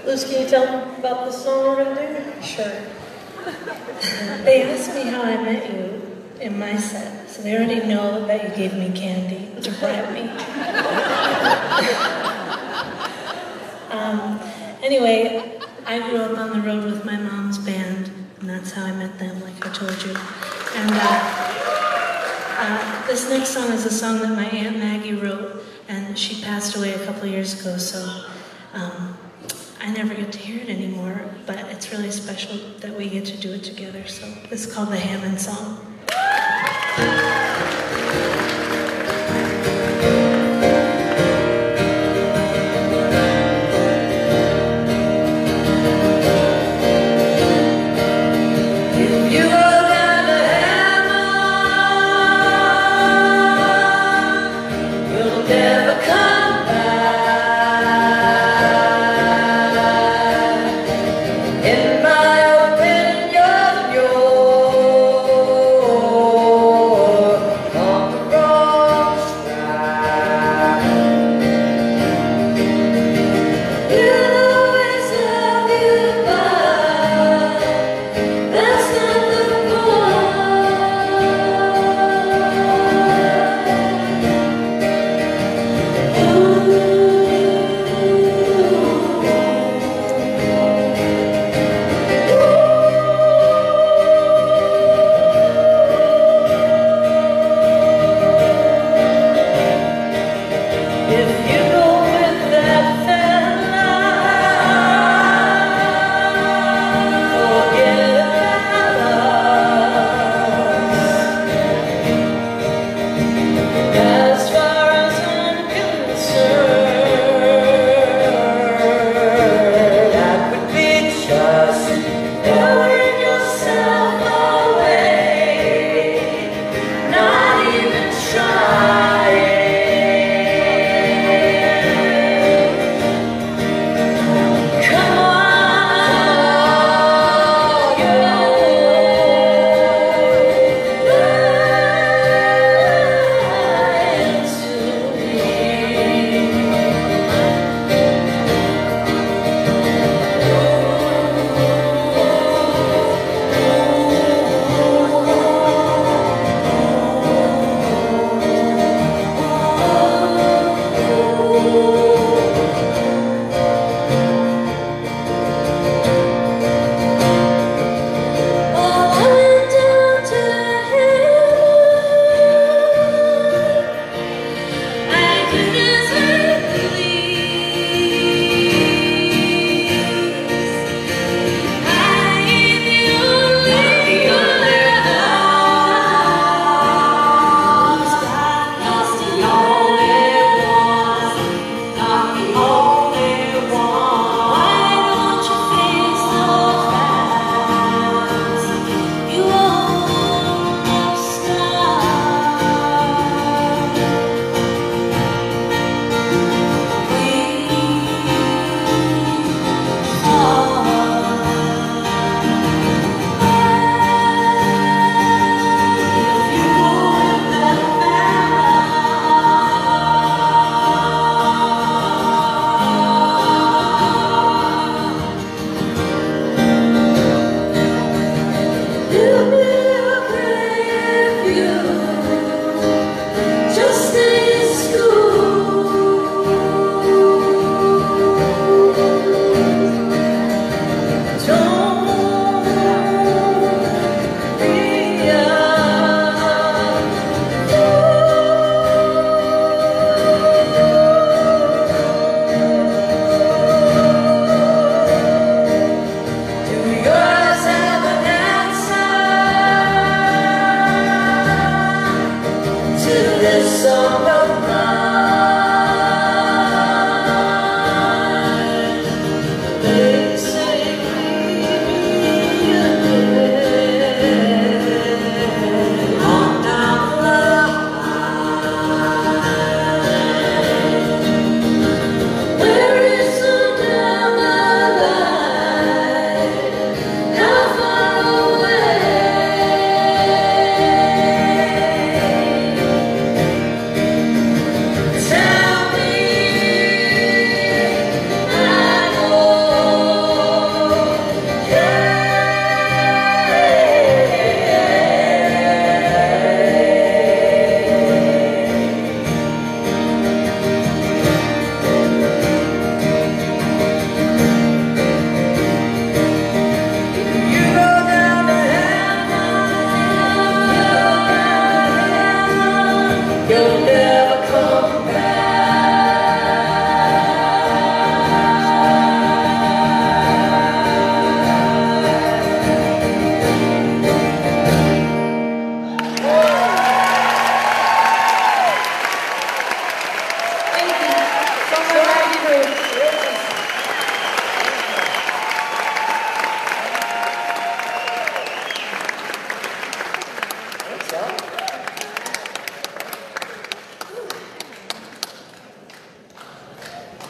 Liz, can you tell them about the song we're going to do? Sure. They asked me how I met you in my set, so they already know that you gave me candy to bribe me. Anyway, I grew up on the road with my mom's band, and that's how I met them, like I told you. And this next song is a song that my Aunt Maggie wrote, and she passed away a couple years ago, so I never get to hear it anymore, but it's really special that we get to do it together, so it's called the Hammond Song.